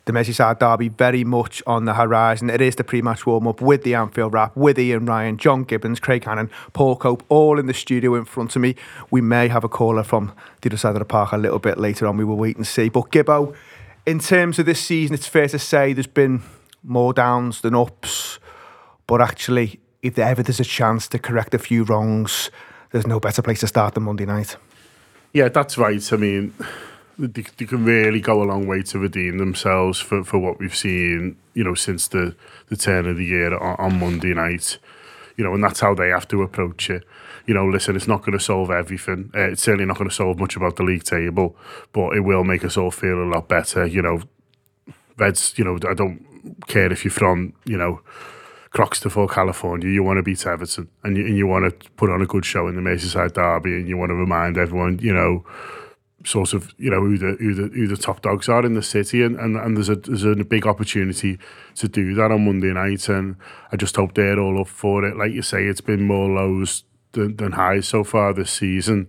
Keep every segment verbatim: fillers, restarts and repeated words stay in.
the Merseyside derby very much on the horizon. It is the pre-match warm-up with the Anfield wrap, with Ian Ryan, John Gibbons, Craig Hannon, Paul Cope, all in the studio in front of me. We may have a caller from the other side of the park a little bit later on. We will wait and see. But Gibbo, in terms of this season, it's fair to say there's been more downs than ups. But actually, if ever there's a chance to correct a few wrongs, there's no better place to start than Monday night. Yeah, that's right. I mean, they, they can really go a long way to redeem themselves for, for what we've seen, you know, since the, the turn of the year on, on Monday night. You know, and that's how they have to approach it. You know, listen, it's not going to solve everything. Uh, it's certainly not going to solve much about the league table, but it will make us all feel a lot better. You know, Reds, you know, I don't care if you're from, you know, Croxteth, California, you want to beat Everton and you, and you want to put on a good show in the Merseyside derby, and you want to remind everyone, you know, sort of, you know, who the who the, who the top dogs are in the city, and, and, and there's a there's a big opportunity to do that on Monday night, and I just hope they're all up for it. Like you say, it's been more lows than, than highs so far this season,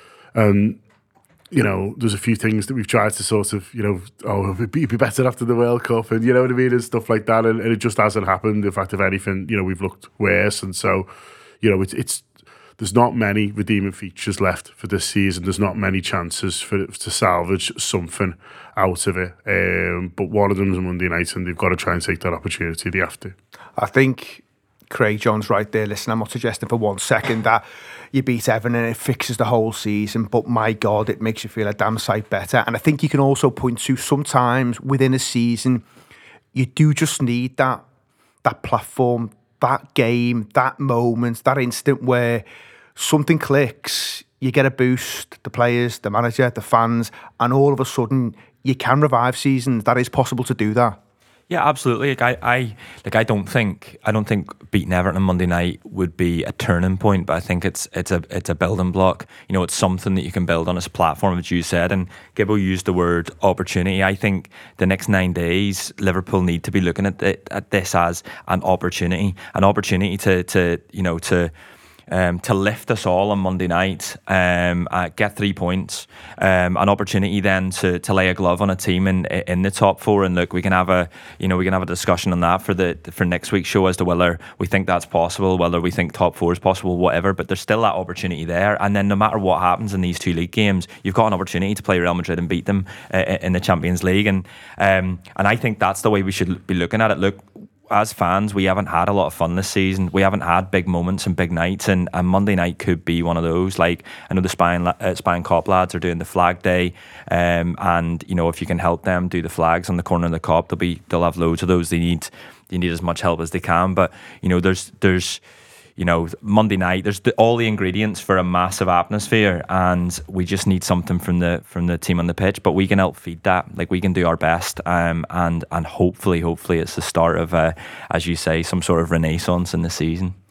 and you know, there's a few things that we've tried to sort of, you know, oh, it'd be, it'd be better after the World Cup, and you know what I mean, and stuff like that, and, and it just hasn't happened. In fact, if anything, you know, we've looked worse, and so, you know, it's it's there's not many redeeming features left for this season. There's not many chances for to salvage something out of it, um, but one of them is Monday night, and they've got to try and take that opportunity. They have to. I think Craig John's right there. Listen, I'm not suggesting for one second that you beat Everton and it fixes the whole season, but my God, it makes you feel a damn sight better. And I think you can also point to sometimes within a season, you do just need that that platform, that game, that moment, that instant where something clicks, you get a boost, the players, the manager, the fans, and all of a sudden you can revive seasons. That is possible to do that. Yeah, absolutely. Like I, I, like I don't think, I don't think beating Everton on Monday night would be a turning point, but I think it's it's a it's a building block. You know, it's something that you can build on as a platform, as you said. And Gibbo used the word opportunity. I think the next nine days, Liverpool need to be looking at the, at this as an opportunity, an opportunity to to you know to. Um, to lift us all on Monday night, um, uh, get three points, um, an opportunity then to to lay a glove on a team in in the top four. And look, we can have a you know we can have a discussion on that for the for next week's show as to whether we think that's possible, whether we think top four is possible, whatever. But there's still that opportunity there. And then no matter what happens in these two league games, you've got an opportunity to play Real Madrid and beat them uh, in the Champions League. And um, and I think that's the way we should be looking at it. Look, as fans, we haven't had a lot of fun this season. We haven't had big moments and big nights, and, and Monday night could be one of those. Like, I know the Spine uh, Spine Cop lads are doing the flag day, um, and you know, if you can help them do the flags on the corner of the Cop, they'll be they'll have loads of those. They need they need as much help as they can. But you know, there's there's you know, Monday night, there's the, all the ingredients for a massive atmosphere, and we just need something from the from the team on the pitch. But we can help feed that. Like, we can do our best, um, and and hopefully, hopefully, it's the start of, uh, as you say, some sort of renaissance in the season.